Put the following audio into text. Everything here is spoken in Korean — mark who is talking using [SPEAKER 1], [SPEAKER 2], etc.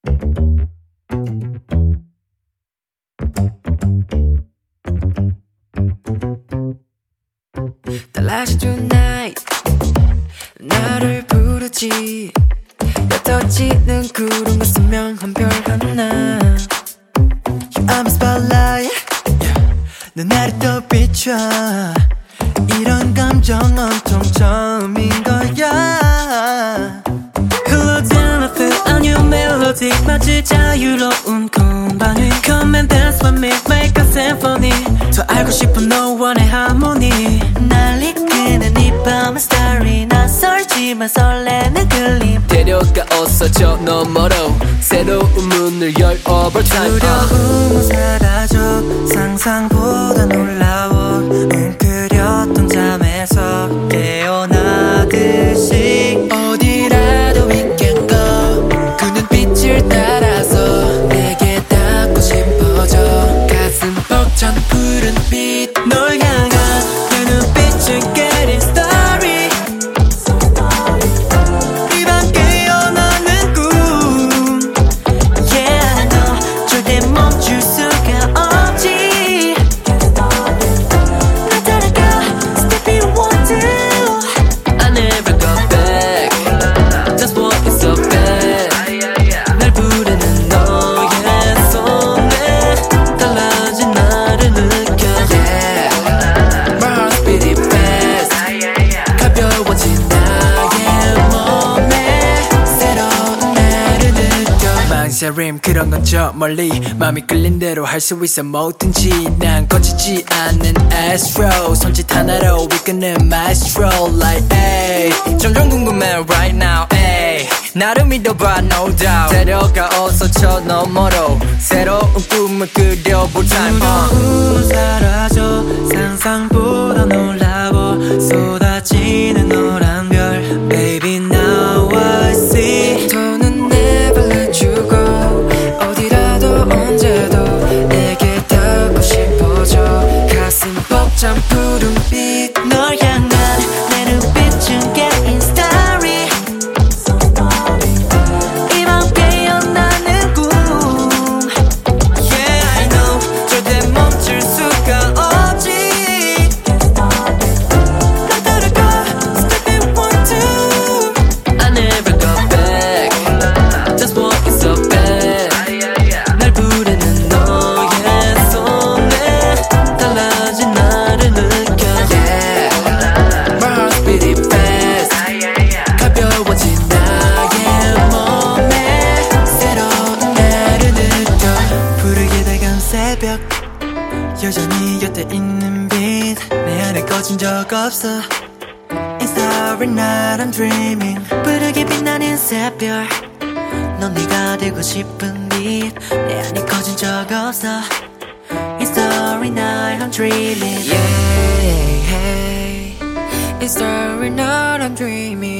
[SPEAKER 1] 달라진 tonight 나를 부르지 옅어지는 구름과 선명한 별 하나 You are my spotlight 넌 나를 또 비춰 이런 감정 온통 처음인 거야 흘러든 I feel a new melody 마치 자유로운 공방 위 Come and dance with me make a symphony 더 알고 싶은 너와의 하모니 날 이끄는 이 밤의 story 낯설지만 설레는 그림
[SPEAKER 2] 데려가 어서 저 너머로 새로운 문을 열 overtime
[SPEAKER 1] 두려움은 사라져 상상보다 놀라워 웅크렸던 잠에서 깨어나듯이 어디라도 we can go 그 눈빛을 따라서 내게 닿고 싶어져 가슴 벅찬 푸른 빛 널 향한 그 눈빛은 getting starry 이 밤 깨어나는 꿈 Yeah 너 절대 멈출 수가 없지 나 따라가 Stepping one two I never go back That's what is so bad 날 부르는 너의 손에 달라진 나를 느껴 Yeah My heart's beating fast 가벼워진 나의 몸에 새로운 나를 느껴 망설임 그런 건 저 멀리 마음이 끌린 대로 할 수 있어 뭐든지 난 거치지 않는 astro 손짓 하나로 이끄는 maestro like ay 점점 궁금해 right now ay 나를 믿어봐 no doubt 데려가 어서 저 너머로 새로운 꿈을 그려볼 time 두려움은 사라져 상상보다 놀라워 쏟아지는 노란 별 Baby now I see 더는 never let you go 어디라도 언제도 내게 닿고 싶어져 가슴 벅찬 푸른빛 널 향한 내 눈빛은 getting starry 이 밤 깨어나는 꿈 Yeah I know 절대 멈출 수가 없지 나 따라가 Stepping one two I never go back That's what is so bad 날 부르는 너의 손에 달라진 나를 느껴 Yeah My heart's beating fast 가벼워진 나의 몸에 새로운 나를 느껴 부르게 다가온 새벽 여전히 곁에 있는 빛 내 안에 꺼진 적 없어 It's starry night I'm dreaming 부르게 빛나는 새별 넌 네가 되고 싶은 빛 내 안에 꺼진 적 없어 It's starry night I'm dreaming Yeah It's starry night I'm dreaming